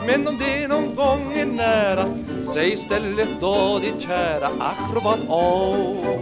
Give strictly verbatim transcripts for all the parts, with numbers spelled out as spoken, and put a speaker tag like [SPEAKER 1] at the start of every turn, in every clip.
[SPEAKER 1] Men om det någon gång är nära, säg istället då ditt kära akrobat åh.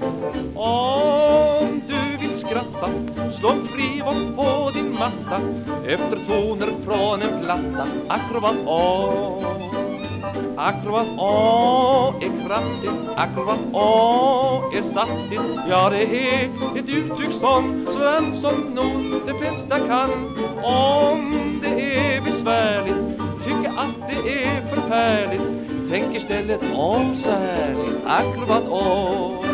[SPEAKER 1] Om du vill skratta, slå en frivång på din matta efter toner från en platta, akrobat åh. Akrobat åh är kraftigt, akrobat åh är saftigt. Ja, det är ett uttryck som Svensson nog det bästa kan. Om det är besvärligt, tycker att det är förfärligt, tänk istället om särligt, akrobat åh.